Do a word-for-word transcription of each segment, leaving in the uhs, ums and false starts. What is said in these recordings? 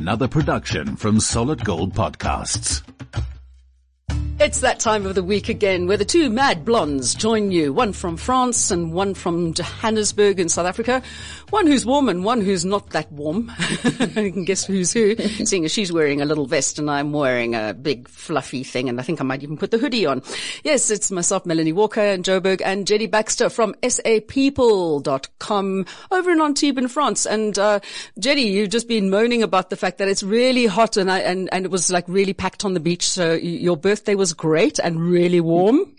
another production from Solid Gold Podcasts. It's that time of the week again where the two mad blondes join you, one from France and one from Johannesburg in South Africa. One who's warm and one who's not that warm. You can guess who's who, seeing as she's wearing a little vest and I'm wearing a big fluffy thing, and I think I might even put the hoodie on. Yes, it's myself, Melanie Walker, and Joburg, and Jenny Baxter from S A people dot com over in Antibes in France. And uh Jenny, you've just been moaning about the fact that it's really hot and I, and, and it was like really packed on the beach, so your birthday was great and really warm.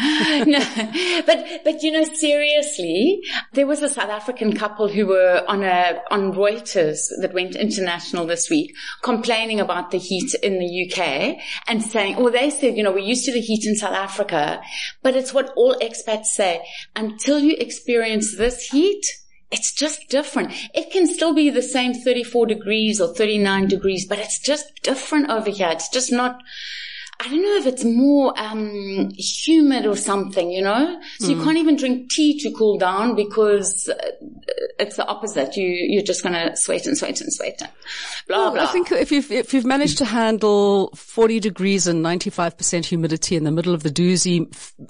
No, but, but you know, seriously, there was a South African couple who were on a, on Reuters that went international this week complaining about the heat in the U K and saying, well, they said, you know, we're used to the heat in South Africa, but it's what all expats say. Until you experience this heat, it's just different. It can still be the same thirty-four degrees or thirty-nine degrees, but it's just different over here. It's just not, I don't know if it's more um humid or something, you know? So mm. you can't even drink tea to cool down because it's the opposite. You, you're just going to sweat and sweat and sweat and blah, well, blah. I think if you've, if you've managed to handle forty degrees and ninety-five percent humidity in the middle of the Doozy,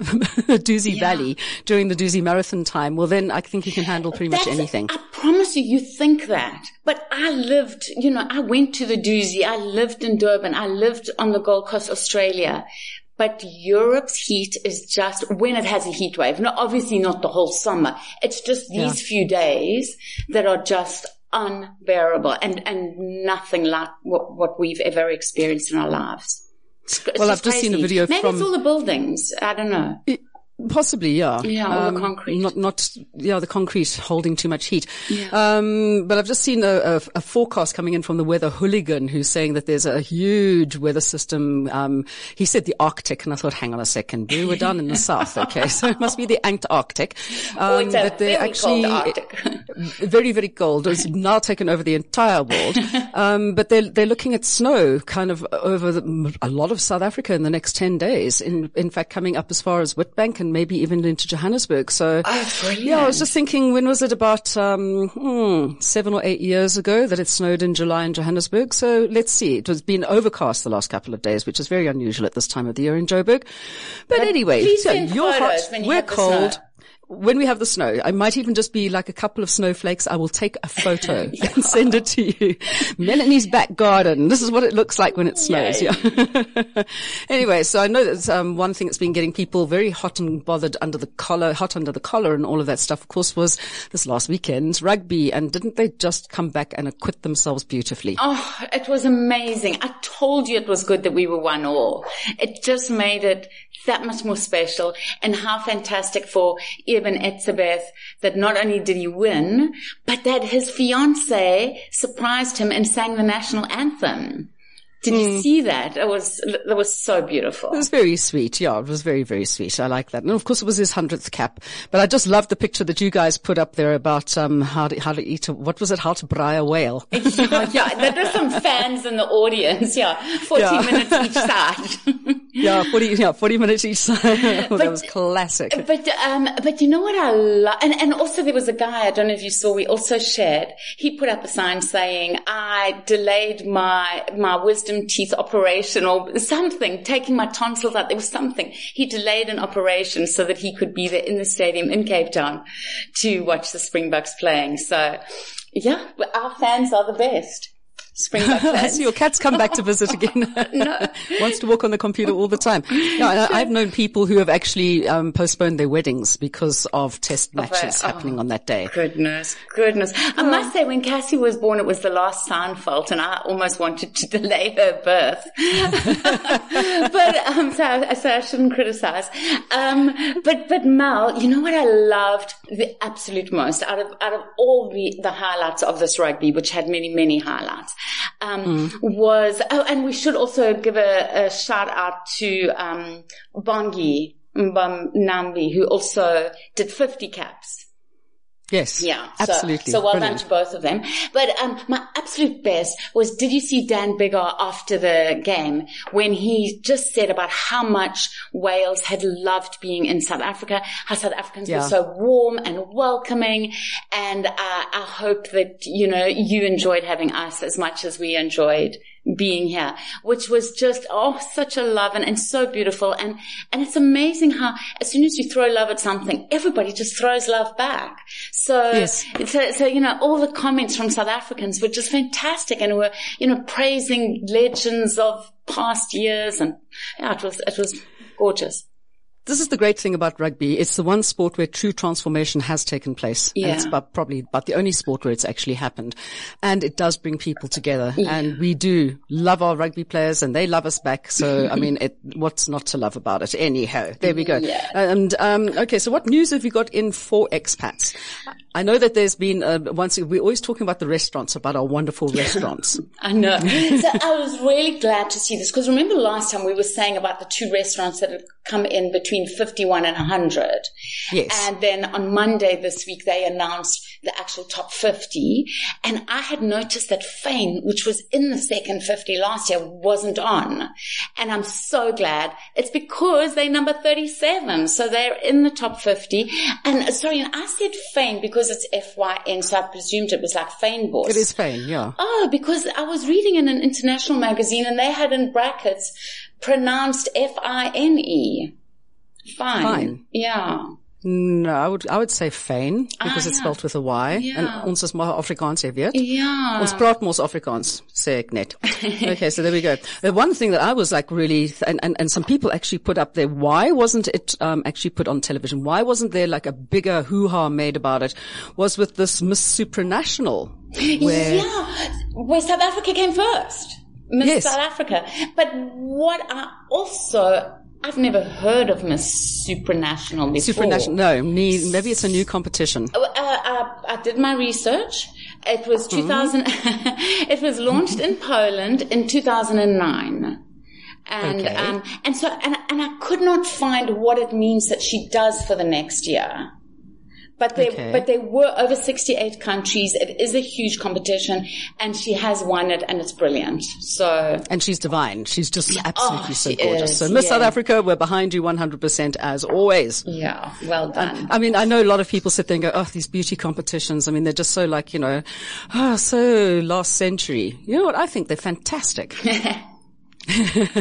Doozy yeah. Valley during the Doozy Marathon time, well then I think you can handle pretty That's, much anything. I promise you, you think that. But I lived, you know, I went to the Doozy. I lived in Durban. I lived on the Gold Coast, Australia. But Europe's heat is just when it has a heat wave. No, obviously not the whole summer. It's just these yeah. few days that are just unbearable and, and nothing like what, what we've ever experienced in our lives. It's, it's well, just I've just crazy. seen a video Maybe from... it's all the buildings. I don't know. It, Possibly, yeah. Yeah, all um, the concrete. Not, not, yeah, the concrete holding too much heat. Yeah. Um, but I've just seen a, a, a forecast coming in from the weather hooligan who's saying that there's a huge weather system. Um, he said the Arctic, and I thought, hang on a second, we were down in the south, okay, so it must be the Antarctic. Um, oh, it's a but they're very actually cold Arctic. very, very cold. It's now taken over the entire world. Um, but they're, they're looking at snow kind of over the, a lot of South Africa in the next ten days. In, in fact, coming up as far as Witbank and maybe even into Johannesburg. So, oh, brilliant. Yeah, I was just thinking, when was it? About um, hmm, seven or eight years ago that it snowed in July in Johannesburg. So let's see. It has been overcast the last couple of days, which is very unusual at this time of the year in Joburg. But, but anyway, so you're hot, you we're cold. When we have the snow, I might even just be like a couple of snowflakes. I will take a photo yeah. and send it to you. Melanie's back garden. This is what it looks like when it snows. Yay. Yeah. Anyway, so I know that's um, one thing that's been getting people very hot and bothered under the collar, hot under the collar and all of that stuff, of course, was this last weekend's rugby. And didn't they just come back and acquit themselves beautifully? Oh, it was amazing. I told you it was good that we were one all. It just made it that much more special, and how fantastic for Eben Etzebeth that not only did he win, but that his fiancée surprised him and sang the national anthem. Did mm. you see that? It was, that was so beautiful. It was very sweet. Yeah, it was very, very sweet. I like that. And of course it was his hundredth cap. But I just loved the picture that you guys put up there about, um, how to, how to eat a, what was it? How to braai a whale. yeah, yeah, there were some fans in the audience. Yeah. forty yeah. minutes each side. yeah, forty, yeah, forty minutes each side. well, but, that was classic. But, um, but you know what I love? And, and also there was a guy, I don't know if you saw, we also shared, he put up a sign saying, I delayed my, my wisdom teeth operation or something, taking my tonsils out. There was something. He delayed an operation so that he could be there in the stadium in Cape Town to watch the Springboks playing. So, yeah, our fans are the best. Springbok fans. I see your cat's come back to visit again. No. Wants to walk on the computer all the time. No, I've known people who have actually um, postponed their weddings because of test matches oh, happening on that day. Goodness, goodness. Oh. I must say, when Cassie was born, it was the last Seinfeld, and I almost wanted to delay her birth. but um, so, I, so I shouldn't criticize. Um, but but Mel, you know what I loved the absolute most out of out of all the the highlights of this rugby, which had many many highlights. Um, mm. was, oh, and we should also give a, a shout out to, um, Bongi Mbam Nambi, who also did fifty caps. Yes. Yeah. Absolutely. So, so well Brilliant. done to both of them. But um, my absolute best was, did you see Dan Biggar after the game when he just said about how much Wales had loved being in South Africa, how South Africans Yeah. were so warm and welcoming, and uh, I hope that, you know, you enjoyed having us as much as we enjoyed being here, which was just, oh, such a love and, and so beautiful. And, and it's amazing how as soon as you throw love at something, everybody just throws love back. So, Yes. so, so, you know, all the comments from South Africans were just fantastic and were, you know, praising legends of past years. And yeah, it was, it was gorgeous. This is the great thing about rugby. It's the one sport where true transformation has taken place. Yeah. And it's about, probably about the only sport where it's actually happened. And it does bring people together. Yeah. And we do love our rugby players and they love us back. So, I mean, it, what's not to love about it? Anyhow, there we go. Yeah. And, um, okay. So what news have you got in for expats? I know that there's been, uh, once we're always talking about the restaurants, about our wonderful restaurants. I know. So I was really glad to see this because remember last time we were saying about the two restaurants that had come in between fifty-one and one hundred. Yes. And then on Monday this week they announced the actual top fifty. And I had noticed that Fane, which was in the second fifty last year, wasn't on. And I'm so glad. It's because they're number thirty-seven. So they're in the top fifty. And sorry, and I said Fane because it's F Y N, so I presumed it was like Fane Boss. It is Fane, yeah. Oh, because I was reading in an international magazine and they had in brackets pronounced F I N E. Fine. Fine. Yeah. No, I would, I would say Fane because Ah, it's ja. spelled with a Y. Ja. En ons is maar Afrikaans, jy weet. Yeah. Ons praat mos Afrikaans, sê ek net. Okay, so there we go. The one thing that I was like really, and, and, and some people actually put up there, why wasn't it um, actually put on television? Why wasn't there like a bigger hoo-ha made about it? Was with this Miss Supranational. Where, Yeah. Where South Africa came first. Miss Yes. South Africa. But what I also, I've never heard of Miss Supranational before. Supranational, no, nee, maybe it's a new competition. Uh, I, I did my research. It was two thousand, it was launched in Poland in two thousand nine. And, Okay. um, and so, and, and I could not find what it means that she does for the next year. But there, Okay. but there were over sixty-eight countries. It is a huge competition and she has won it and it's brilliant. So. And she's divine. She's just absolutely Oh, so she gorgeous. is, So Miss yeah. South Africa, we're behind you one hundred percent as always. Yeah, well done. I mean, I know a lot of people sit there and go, oh, these beauty competitions. I mean, they're just so like, you know, oh, so last century. You know what? I think they're fantastic. Keep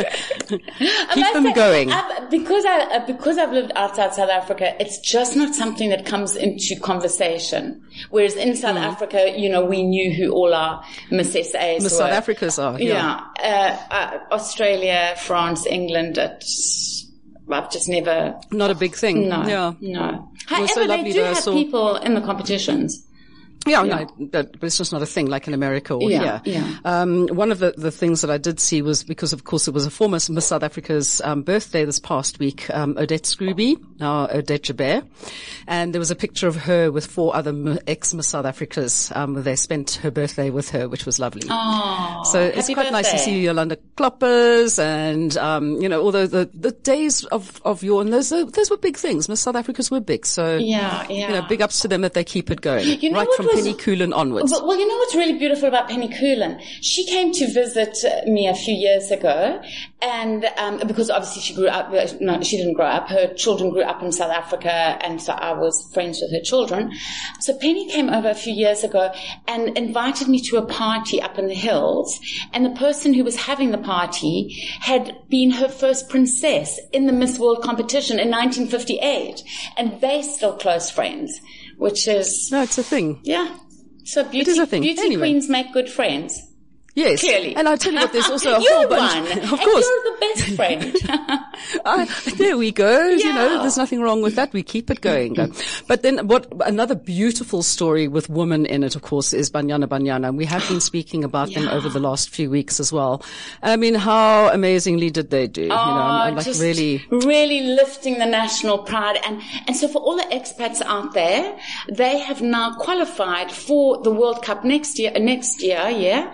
I them say, going. I've, because I uh, because I've lived outside South Africa, it's just not something that comes into conversation. Whereas in South Mm. Africa, you know, we knew who all our Miss S As Miss were. South Africa's are. Yeah. Yeah, uh, uh, Australia, France, England. It's, I've just never. Not a big thing. No, Yeah. no. was However, so they lovely do though, I have saw- people in the competitions. Yeah, Yeah. no, but, but it's just not a thing like in America or Yeah, here. yeah. Um, one of the, the things that I did see was because, of course, it was a former Miss South Africa's um, birthday this past week, um, Odette Scrooby, now Odette Jabert, and there was a picture of her with four other m- ex-Miss South Africas. Um, they spent her birthday with her, which was lovely. Oh, So it's happy quite nice to birthday. see Yolanda Kloppers and, um, you know, although the, the days of, of your, and those, are- those were big things. Miss South Africa's were big. So, Yeah, yeah. you know, big ups to them that they keep it going. You know right what from was- Penny Coolen onwards. Well, well, you know what's really beautiful about Penny Coolen? She came to visit uh, me a few years ago, and um, because obviously she grew up, uh, no, she didn't grow up. Her children grew up in South Africa, and so I was friends with her children. So Penny came over a few years ago and invited me to a party up in the hills, and the person who was having the party had been her first princess in the Miss World competition in nineteen fifty-eight, and they're still close friends, which is... No, it's a thing. Yeah. So beauty, is a thing. beauty Anyway. queens make good friends. Yes. Clearly. And I'll tell you what, there's also a you're whole bunch. one. Of and course. you're the best friend. Uh, there we go. You Yeah. know, there's nothing wrong with that. We keep it going. But then what, another beautiful story with women in it, of course, is Banyana Banyana. We have been speaking about them Yeah. over the last few weeks as well. I mean, how amazingly did they do? you know, I'm, I'm Oh, like just really, really lifting the national pride. And, and so for all the expats out there, they have now qualified for the World Cup next year, next year, yeah, in Australia.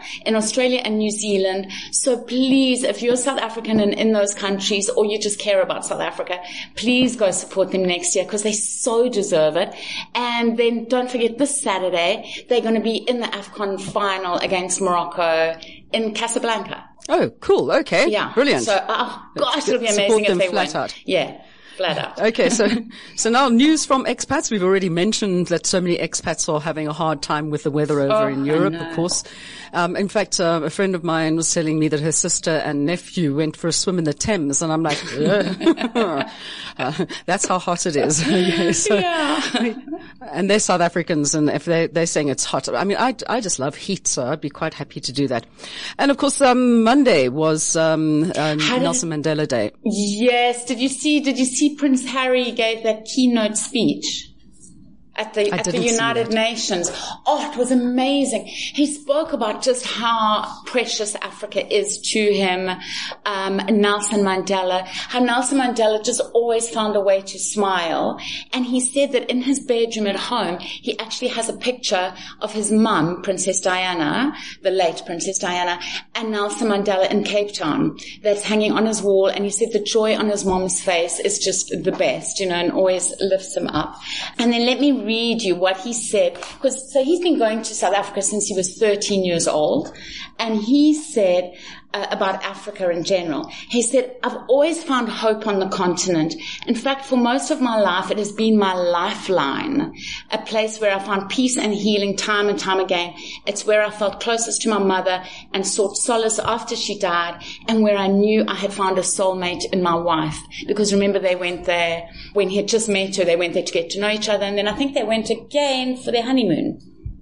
Australia and New Zealand. So please, if you're South African and in those countries, or you just care about South Africa, please go support them next year because they so deserve it. And then don't forget this Saturday, they're going to be in the AFCON final against Morocco in Casablanca. Oh, cool. Okay. Yeah. Brilliant. So, oh gosh, it'll be Support amazing if them they flat win. out. Yeah. Flat out. Okay, so so now news from expats. We've already mentioned that so many expats are having a hard time with the weather over Oh, in I Europe, know. of course. Um, in fact, uh, a friend of mine was telling me that her sister and nephew went for a swim in the Thames, and I'm like, uh, that's how hot it is. Okay, so, Yeah. and they're South Africans, and if they they're saying it's hot, I mean, I I just love heat, so I'd be quite happy to do that. And of course, um, Monday was um, um How did- Nelson Mandela Day. Yes. Did you see, did you see Prince Harry gave that keynote speech at the, I at the didn't see United that. Nations? Oh, it was amazing. He spoke about just how precious Africa is to him. Um, Nelson Mandela, how Nelson Mandela just always found a way to smile. And he said that in his bedroom at home, he actually has a picture of his mum, Princess Diana, the late Princess Diana, and Nelson Mandela in Cape Town that's hanging on his wall. And he said the joy on his mom's face is just the best, you know, and always lifts him up. And then let me read you what he said, because so he's been going to South Africa since he was thirteen years old, and he said uh, about Africa in general, he said, I've always found hope on the continent. In fact, for most of my life, it has been my lifeline, a place where I found peace and healing time and time again. It's where I felt closest to my mother and sought solace after she died, and where I knew I had found a soulmate in my wife. Because remember, they went there when he had just met her, they went there to get to know each other, and then I think they went again for their honeymoon.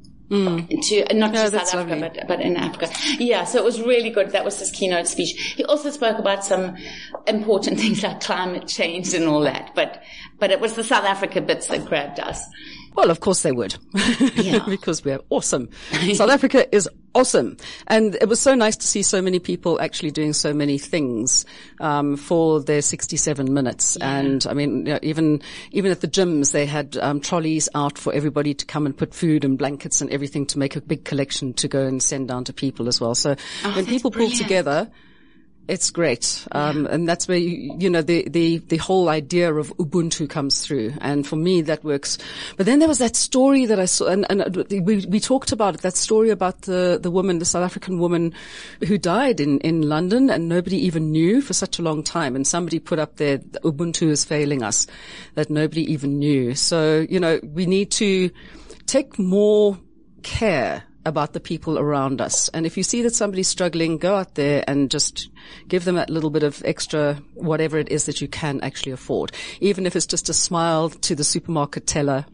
Mm. To not Yeah, to that's South Africa, lovely. but but in Africa. Yeah, so it was really good. That was his keynote speech. He also spoke about some important things like climate change and all that. But but it was the South Africa bits that grabbed us. Well, of course they would. Yeah. Because we're awesome. South Africa is awesome. And it was so nice to see so many people actually doing so many things, um, for their sixty-seven minutes. Yeah. And I mean, you know, even, even at the gyms, they had, um, trolleys out for everybody to come and put food and blankets and everything to make a big collection to go and send down to people as well. So Oh, when that's people pull brilliant. together, it's great. Um, and that's where, you, you know, the, the, the whole idea of Ubuntu comes through. And for me, that works. But then there was that story that I saw, and, and we, we talked about it, that story about the, the woman, the South African woman who died in, in London, and nobody even knew for such a long time. And somebody put up there, Ubuntu is failing us, that nobody even knew. So, you know, we need to take more care about the people around us. And if you see that somebody's struggling, go out there and just give them that little bit of extra, whatever it is that you can actually afford. Even if it's just a smile to the supermarket teller,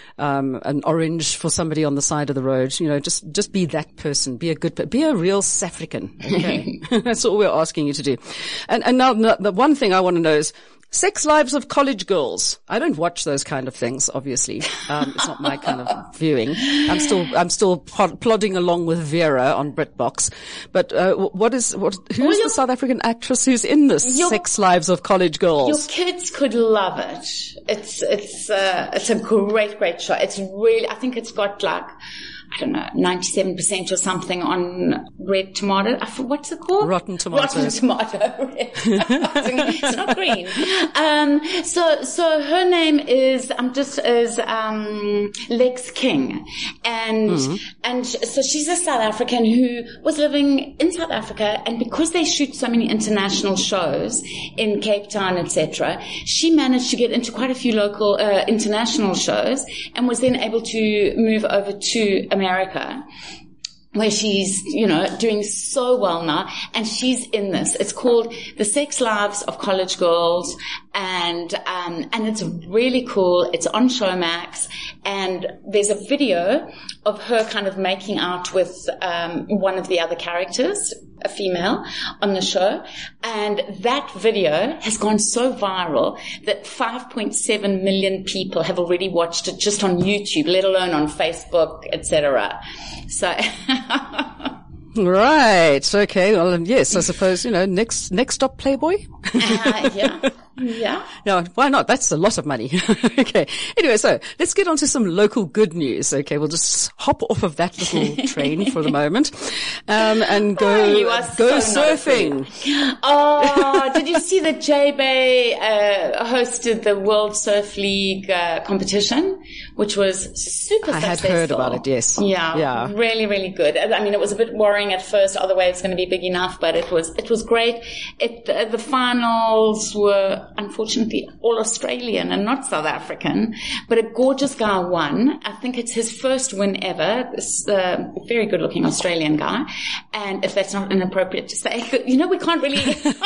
um, an orange for somebody on the side of the road, you know, just, just be that person. Be a good, pe- be a real South African. Okay. That's all we're asking you to do. And, and now the the one thing I want to know is, Sex Lives of College Girls. I don't watch those kind of things, obviously. Um, it's not my kind of viewing. I'm still, I'm still pod- plodding along with Vera on BritBox. But, uh, what is, what, who's Well, the your- South African actress who's in this Your- Sex Lives of College Your Girls? kids could love it. It's it's uh, it's a great great show. It's really, I think it's got like, I don't know, ninety-seven percent or something on Red Tomato. I f- What's it called? Rotten Tomatoes. Rotten Tomato. It's not green. Um, so, so her name is, um, just is, um, Lex King. And, Mm-hmm. and so she's a South African who was living in South Africa, and because they shoot so many international shows in Cape Town, et cetera, she managed to get into quite a few local, uh, international shows, and was then able to move over to America, where she's, you know, doing so well now, and she's in this. It's called The Sex Lives of College Girls, and um and it's really cool. It's on Showmax, and there's a video of her kind of making out with um one of the other characters, a female, on the show, and that video has gone so viral that five point seven million people have already watched it just on YouTube, let alone on Facebook, et cetera. So Right. Okay. Well, yes, I suppose, you know, next, next stop Playboy. uh, yeah. Yeah. No, why not? That's a lot of money. Okay. Anyway, so let's get on to some local good news. Okay. We'll just hop off of that little train for the moment, um, and go, oh, you are go so surfing. Oh, did you see that J-Bay, uh, hosted the World Surf League, uh, competition, which was super I successful. had heard about it, yes. Yeah. Yeah. Really, really good. I mean, it was a bit worrying at first, are the waves going to be big enough, but it was, it was great. It, uh, the finals were unfortunately all Australian and not South African, but a gorgeous guy won. I think it's his first win ever. This uh, very good looking Australian guy. And if that's not inappropriate to say, you know, we can't really...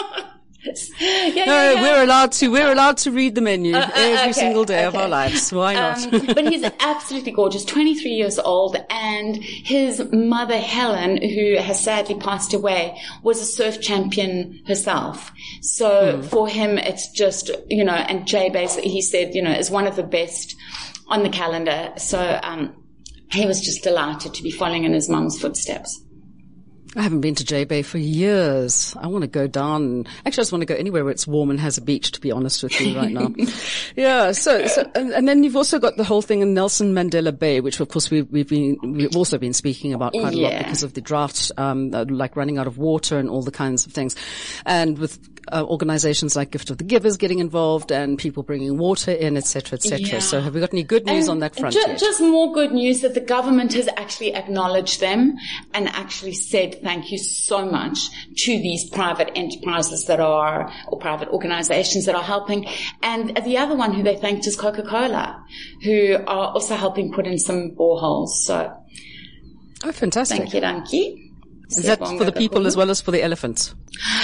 yeah, no, yeah, yeah. we're allowed to, we're allowed to read the menu uh, uh, every okay, single day okay. of our lives. Why not? Um, but he's absolutely gorgeous, twenty-three years old, and his mother, Helen, who has sadly passed away, was a surf champion herself. So mm. for him, it's just, you know, and J-Bay, he said, you know, is one of the best on the calendar. So, um, he was just delighted to be following in his mum's footsteps. I haven't been to J-Bay for years. I want to go down. Actually, I just want to go anywhere where it's warm and has a beach, to be honest with you right now. Yeah. So, so and, and then you've also got the whole thing in Nelson Mandela Bay, which of course we've, we've been, we've also been speaking about quite yeah. a lot because of the drought, um, like running out of water and all the kinds of things. And with uh, organizations like Gift of the Givers getting involved and people bringing water in, et cetera, et cetera. Yeah. So have we got any good news and on that front ju- yet? Just more good news that the government has actually acknowledged them and actually said thank you so much to these private enterprises that are, or private organizations that are helping. And the other one who they thanked is Coca-Cola, who are also helping put in some boreholes. So, oh, fantastic. Thank you, Dankie. Is that for the people as well as for the elephants?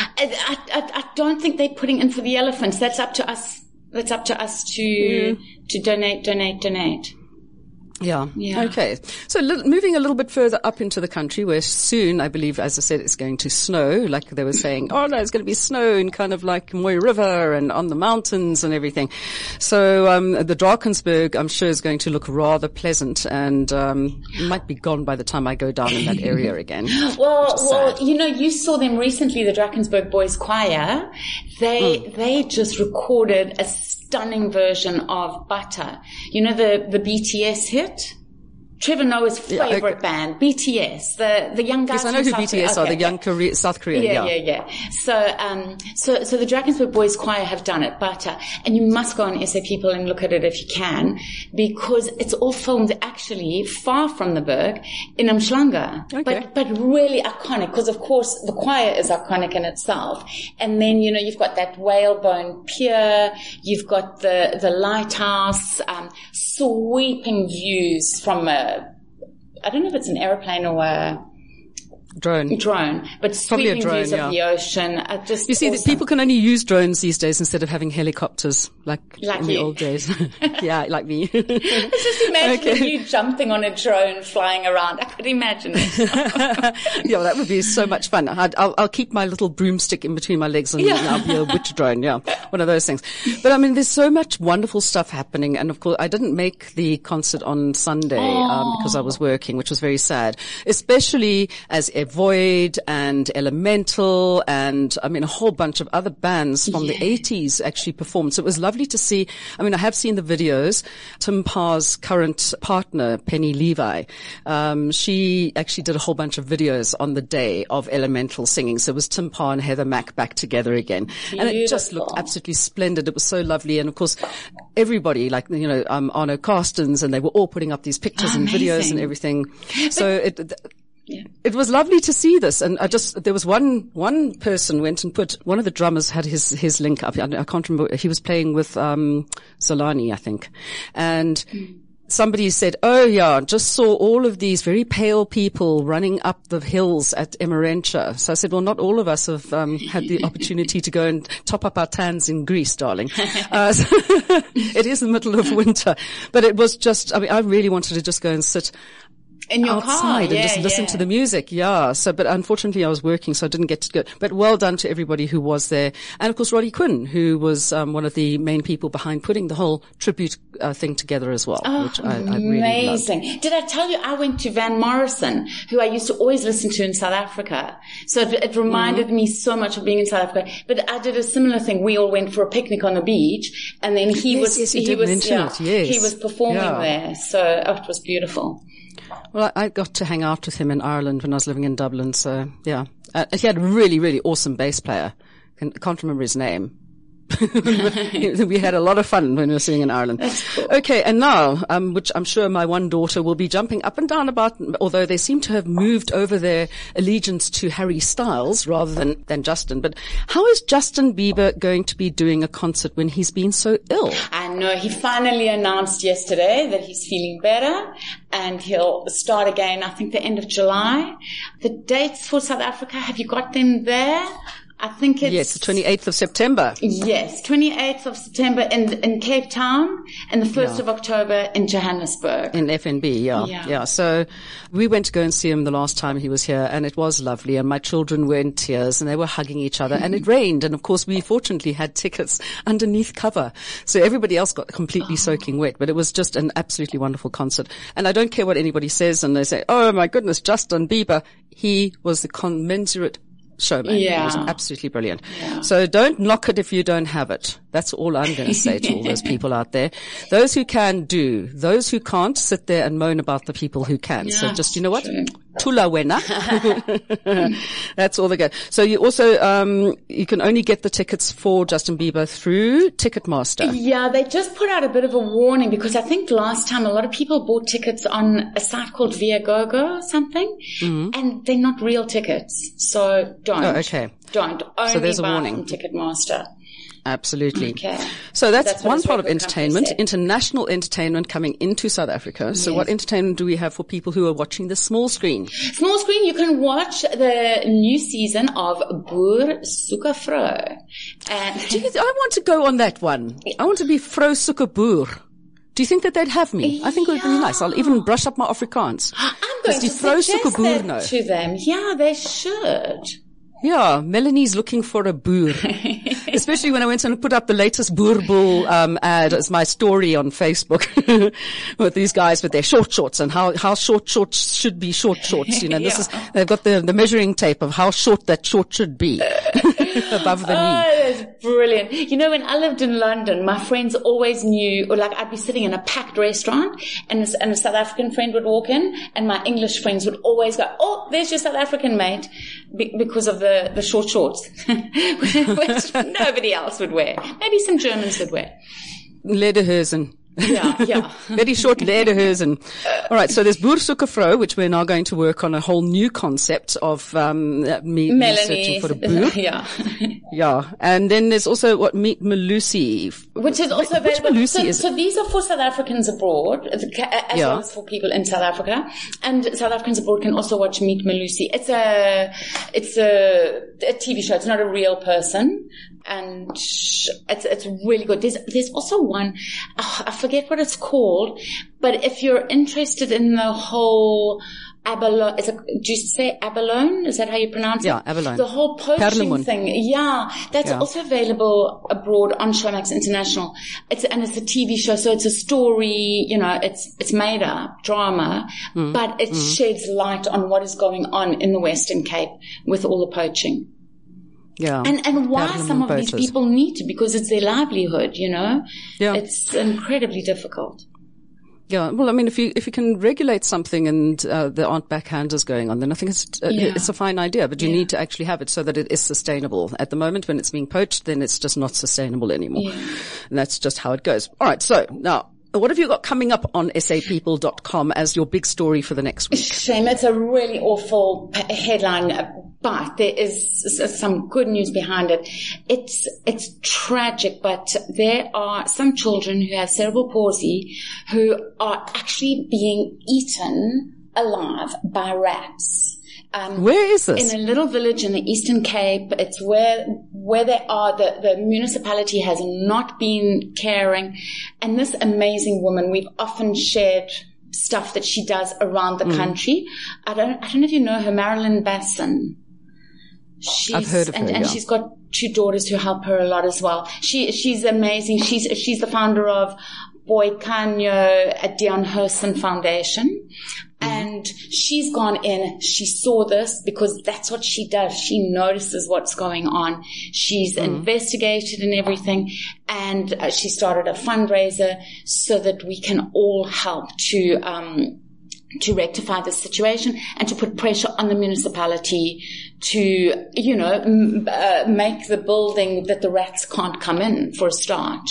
I, I, I don't think they're putting in for the elephants. That's up to us. That's up to us to, mm. to donate, donate, donate. Yeah. yeah. Okay. So li- moving a little bit further up into the country where soon, I believe, as I said, it's going to snow, like they were saying, oh no, it's going to be snow in kind of like Mooi River and on the mountains and everything. So, um, the Drakensberg, I'm sure, is going to look rather pleasant and, um, might be gone by the time I go down in that area again. well, well, you know, you saw them recently, the Drakensberg Boys Choir. They, mm. they just recorded a stunning version of Butter. You know, the, the B T S hit? Trevor Noah's favorite yeah, okay. band, B T S, the, the young guys. Yes, I know who South B T S Korea. are, Okay, the young yeah. Korea, South Korean. Yeah, yeah, yeah, yeah. So, um, so, so the Drakensberg Boys Choir have done it, but, uh, and you must go on S A People and look at it if you can, because it's all filmed actually far from the Berg in Umhlanga. Okay. But, but really iconic, because of course the choir is iconic in itself. And then, you know, you've got that whalebone pier, you've got the, the lighthouse, um, sweeping views from a, I don't know if it's an airplane or a drone, drone, but probably a sweeping drone, views yeah. of the ocean are just You see, awesome. that people can only use drones these days instead of having helicopters, like, like in the you. old days. Yeah, like me. Let's just imagine Okay. you jumping on a drone flying around. I could imagine it. Yeah, that would be so much fun. I'd, I'll, I'll keep my little broomstick in between my legs and Yeah. I'll be a witch drone. Yeah, one of those things. But I mean, there's so much wonderful stuff happening. And of course, I didn't make the concert on Sunday um, because I was working, which was very sad, especially as a Void and Elemental and I mean a whole bunch of other bands from Yeah. the eighties actually performed. So it was lovely to see. I mean, I have seen the videos. Tim Parr's current partner, Penny Levi, um, she actually did a whole bunch of videos on the day of Elemental singing. So it was Tim Parr and Heather Mack back together again. Beautiful. And it just looked absolutely splendid. It was so lovely. And of course, everybody, like, you know, um, Arno Carstens, and they were all putting up these pictures Oh, and videos amazing. and everything. So it, th- Yeah. It was lovely to see this. And I just, there was one, one person went and put, one of the drummers had his, his link up. I, I can't remember. He was playing with, um, Solani, I think. And mm. somebody said, oh yeah, just saw all of these very pale people running up the hills at Emmarentia. So I said, well, not all of us have, um, had the opportunity to go and top up our tans in Greece, darling. Uh, so it is the middle of winter, but it was just, I mean, I really wanted to just go and sit In your outside car, and yeah, just listen yeah. to the music. Yeah. So, but unfortunately I was working, so I didn't get to go. But well done to everybody who was there. And of course, Roddy Quinn, who was um, one of the main people behind putting the whole tribute uh, thing together as well, Oh, which I, I really amazing. loved. Did I tell you I went to Van Morrison, who I used to always listen to in South Africa. So it, it reminded mm-hmm. me so much of being in South Africa. But I did a similar thing. We all went for a picnic on the beach, and then he yes, was, yes, he did was, mention yeah, it, yes. he was performing Yeah. there. So oh, it was beautiful. Well, I, I got to hang out with him in Ireland when I was living in Dublin. So yeah, uh, he had a really, really awesome bass player. Can, can't remember his name. We had a lot of fun when we were sitting in Ireland. That's cool. Okay, and now, um, which I'm sure my one daughter will be jumping up and down about, although they seem to have moved over their allegiance to Harry Styles rather than, than Justin. But how is Justin Bieber going to be doing a concert when he's been so ill? I know. He finally announced yesterday that he's feeling better and he'll start again, I think, the end of July. The dates for South Africa, have you got them there? I think it's... Yes, the twenty-eighth of September. Yes, twenty-eighth of September in in Cape Town and the first Yeah. of October in Johannesburg. In F N B, yeah, Yeah. yeah. So we went to go and see him the last time he was here, and it was lovely, and my children were in tears, and they were hugging each other, and it rained, and of course we fortunately had tickets underneath cover, so everybody else got completely soaking wet, but it was just an absolutely wonderful concert. And I don't care what anybody says, and they say, oh my goodness, Justin Bieber, he was the commensurate showman. Yeah. It was absolutely brilliant. Yeah. So don't knock it if you don't have it. That's all I'm going to say to all those people out there. Those who can do. Those who can't, sit there and moan about the people who can. Yeah, so just, you know what? true. Tula wena. That's all they go. So you also, um, you can only get the tickets for Justin Bieber through Ticketmaster. Yeah, they just put out a bit of a warning because I think last time a lot of people bought tickets on a site called Viagogo or something, mm-hmm. and they're not real tickets. So don't. Oh, okay. Don't. Only So there's a buy warning. from Ticketmaster. Absolutely. Okay. So that's, That's what one his part of record company entertainment, said. international entertainment coming into South Africa. So Yes. what entertainment do we have for people who are watching the small screen? Small screen, you can watch the new season of Boer Soeke Vrou. And Do you, I want to go on that one. I want to be Vrou Soeke Boer. Do you think that they'd have me? I think it would be Yeah. nice. I'll even brush up my Afrikaans. I'm Does going die to Vrou suggest Soeke Boer that know? to them. Yeah, they should. Yeah, Melanie's looking for a boer. Especially when I went and put up the latest Boerboel um, ad as my story on Facebook with these guys with their short shorts and how, how short shorts should be short shorts. You know, this Yeah. is, they've got the, the measuring tape of how short that short should be above the knee. Oh, that's brilliant. You know, when I lived in London, my friends always knew, or like I'd be sitting in a packed restaurant and a, and a South African friend would walk in and my English friends would always go, oh, there's your South African mate, be, because of the, the short shorts, which nobody else would wear. Maybe some Germans would wear. Lederhosen. Yeah, yeah. Very short lederhosen. All right, so there's Boer Soeke Vrou, which we're now going to work on a whole new concept of um, me, me Melanie. searching for a boer. Yeah. Yeah, and then there's also what Meet Malusi, Which is also Which available. Malusi So, is so these are for South Africans abroad, as Yeah. well as for people in South Africa. And South Africans abroad can also watch Meet Malusi. It's a, it's a, a T V show. It's not a real person. And it's, it's really good. There's, there's also one, oh, I forget what it's called, but if you're interested in the whole abalone, is it, do you say abalone? Is that how you pronounce Yeah, it? abalone. The whole poaching Perlemoen. thing. Yeah, that's Yeah. also available abroad on Showmax International. It's, and it's a T V show, so it's a story, you know, it's, it's made up, drama, Mm. but it Mm. sheds light on what is going on in the Western Cape with all the poaching. Yeah. And, and why Perlemoen some of these boaters. people need to, because it's their livelihood, you know? Yeah. It's incredibly difficult. Yeah, well, I mean, if you if you can regulate something and uh, there aren't backhanders going on, then I think it's uh, Yeah. it's a fine idea. But you Yeah. need to actually have it so that it is sustainable. At the moment, when it's being poached, then it's just not sustainable anymore, Yeah. and that's just how it goes. All right, so now. What have you got coming up on S A people dot com as your big story for the next week? Shame. It's a really awful p- headline, but there is s- some good news behind it. It's, it's tragic, but there are some children who have cerebral palsy who are actually being eaten alive by rats. Um, Where is this? In a little village in the Eastern Cape. It's where, where they are, the, the municipality has not been caring. And this amazing woman, we've often shared stuff that she does around the mm. country. I don't, I don't know if you know her, Marilyn Basson. She's, I've heard of and, her, and yeah. she's got two daughters who help her a lot as well. She, she's amazing. She's, she's the founder of Boy Kanyo at Dion Herson Foundation. And she's gone in, she saw this because that's what she does. She notices what's going on. She's mm. investigated and everything. And uh, she started a fundraiser so that we can all help to, um, to rectify the situation and to put pressure on the municipality to, you know, m- uh, make the building that the rats can't come in for a start.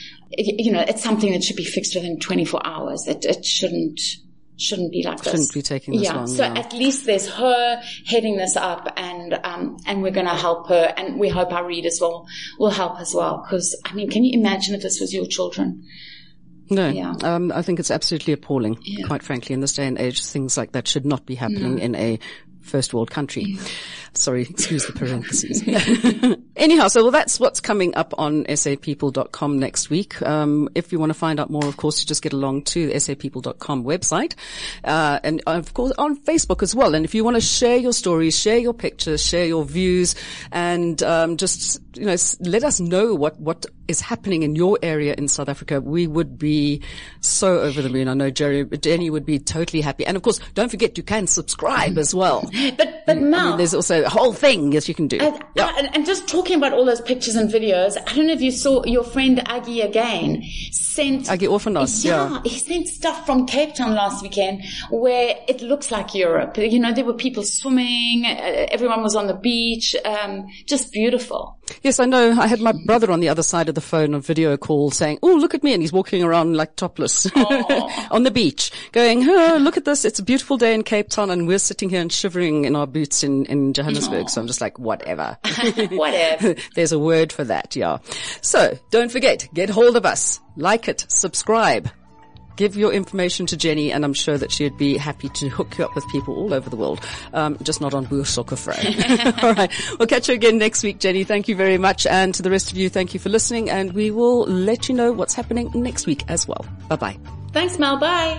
You know, it's something that should be fixed within twenty-four hours. It, it shouldn't, shouldn't be like this. Shouldn't be taking this yeah. long. So yeah. at least there's her heading this up, and, um, and we're going to help her, and we hope our readers will, will help as well. Cause, I mean, can you imagine if this was your children? No, yeah. um, I think it's absolutely appalling, yeah. quite frankly. In this day and age, things like that should not be happening no. in a first world country. Yeah. Sorry, excuse the parentheses. Anyhow, so well, that's what's coming up on s a people dot com next week. Um, if you want to find out more, of course, you just get along to the s a people dot com website. Uh, and of course on Facebook as well. And if you want to share your stories, share your pictures, share your views, and, um, just, you know, let us know what, what is happening in your area in South Africa. We would be so over the moon. I know Jerry, Jenny would be totally happy. And of course, don't forget you can subscribe as well. But, but Mal, I mean, there's also a whole thing yes you can do. And, yeah. and, and just talking about all those pictures and videos, I don't know if you saw your friend Aggie again sent Aggie Orphanos, yeah, yeah. he sent stuff from Cape Town last weekend where it looks like Europe. You know, there were people swimming, uh, everyone was on the beach, um, just beautiful. Yes, I know. I had my brother on the other side of the phone on video call saying, "Oh, look at me," and he's walking around like topless on the beach, going, "Oh, look at this! It's a beautiful day in Cape Town, and we're sitting here and shivering in our boots in in Johannesburg." Aww. So I'm just like, whatever. Whatever. There's a word for that, yeah. So don't forget, get hold of us, like it, subscribe. Give your information to Jenny, and I'm sure that she'd be happy to hook you up with people all over the world, um, just not on Boer Soccer Friday. All right. We'll catch you again next week, Jenny. Thank you very much. And to the rest of you, thank you for listening, and we will let you know what's happening next week as well. Bye-bye. Thanks, Mel. Bye.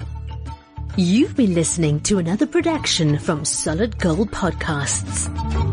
You've been listening to another production from Solid Gold Podcasts.